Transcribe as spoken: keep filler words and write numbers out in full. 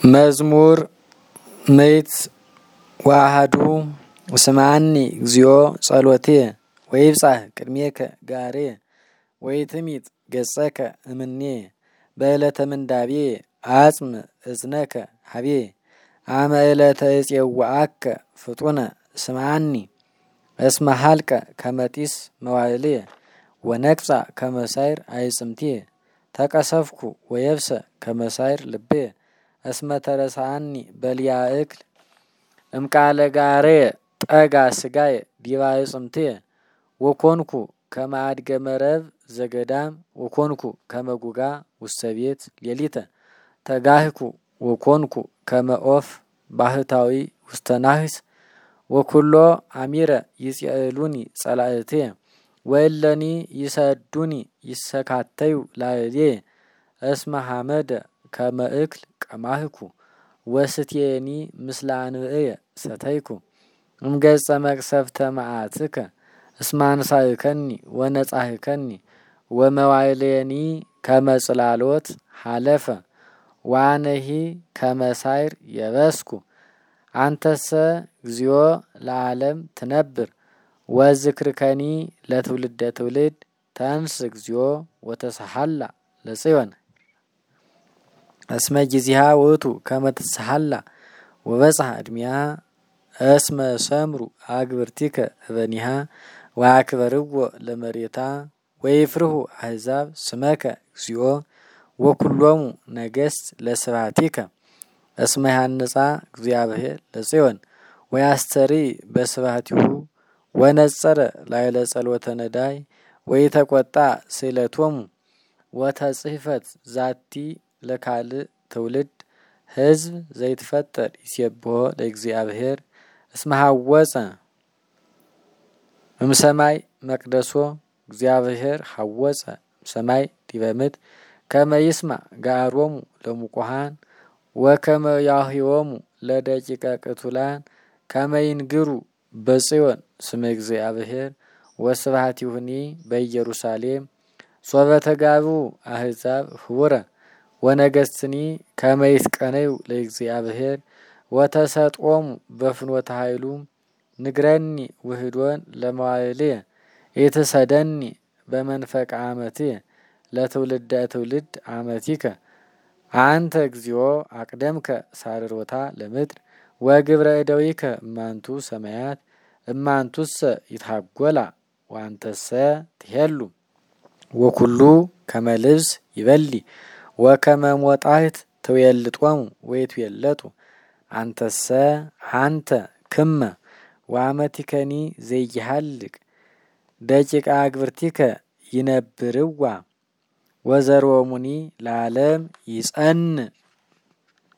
መዝሙር ምዕት ወአሐዱ ስምዓኒ እግዚኦ ጸሎቴ ወይብጻሕ ቅድሜከ ጋሬ ወይትሚጥ ገጸከ እምኔ በዕለተ ምንዳቤ አጽም እዝነከ ሀቤ አመ ዕለተ እፄውዐከ ፍጡነ ስምዓኒ እስመ ሀልቀ ከመ ጢስ መዋዕሌ ወነቅጻ ከመ ሳይር አይጽምቴ ተቀሰፍኩ ወየብሰ ከመ ሳይር ልቤ እስመ ተረሳኒ በልያ እክል እምቃለ ጋሬ ጠጋ ስጋየ ዲበ አዕጽምቴ ወኮንኩ ከመ አድገ መረብ ዘገዳም ወኮንኩ ከመ ጉጋ ውስተ ቤት ሌሊተ ተጋህኩ ወኮንኩ ከመ ኦፍ ባህታዊ ውስተ ናህስ ወኩሎ አሚረ ይጽዕሉኒ ጸላእቴ ወእለኒ ይሰዱኒ ይሰካተዩ ላዕሌ እስመ ሐመደ ከመ እክል ቀማህኩ ወስትየኒ ምስለ አንብዕየ ሰተይኩ እምገጸ መቅሰፍተ መዓትከ እስመ አንሣእከኒ ወነጻሕከኒ ወመዋዕሌኒ ከመ ጽላሎት ሀለፈ ወአነሂ ከመ ሳይር የበስኩ አንተሰ እግዚኦ ለዓለም ትነብር ወዝክርከኒ ለትውልደ ትውልድ ተንስ እግዚኦ ወተሰሐላ ለጽዮን እስመ ጊዜሃ ውእቱ ከመ ትሰሐላ ወበጽሐ ዕድሜሃ እስመ ሰምሩ አግብርቲከ እበኒሃ ወአክበርዎ ለመሬታ ወይፍርሁ አሕዛብ ስመከ እግዚኦ ወኩሎሙ ነገሥት ለስብሐቲከ እስመ ያንጻ እግዚአብሔር ለጽዮን ወያስተርኢ በስብሐቲሁ ወነጸረ ላዕለ ጸሎተ ነዳይ ወይተቈጣ ስእለቶሙ ወተጽሕፈት ዛቲ ለካልእ ትውልድ ሕዝብ ዘይትፈጠር ይሴብሖ ለእግዚአብሔር እስመ ሐወፀ እምሰማይ መቅደሶ እግዚአብሔር ሐወፀ እምሰማይ ዲበ ምድር ከመ ይስማዕ ገአሮሙ ለሙቁሃን ወከመ ያህዮሙ ለደቂቀ ቅቱላን ከመ ይንግሩ በጽዮን ስመ እግዚአብሔር ወስብሐቲሁኒ በኢየሩሳሌም ሶበ ተጋብኡ አሕዛብ ህቡረ ወነገሥትኒ ከመ ይትቀነዩ ለእግዚአብሔር ወተሰጥኦሙ በፍኖተ ኃይሉ ንግረኒ ውህዶን ለመዋዕልየ ኢትሰደኒ በመንፈቀ ዓመትየ ለትውልደ ትውልድ ዓመቲከ አንተ እግዚኦ አቅደምከ ሳርሮታ ለምድር ወግብረ እደዊከ እማንቱ ሰማያት እማንቱሰ ይትሐጐላ ወአንተሰ ትሄሉ ወኩሉ ከመ ልብስ ይበሊ ወከመ ሞጣሕት ትዌልጦሙ ወይትዌለጡ አንተሰ አንተ ክመ ወአመቲከኒ ዘይሃልቅ ደቂቀ አግብርቲከ ይነብርዋ ወዘሮሙኒ ለዓለም ይጸን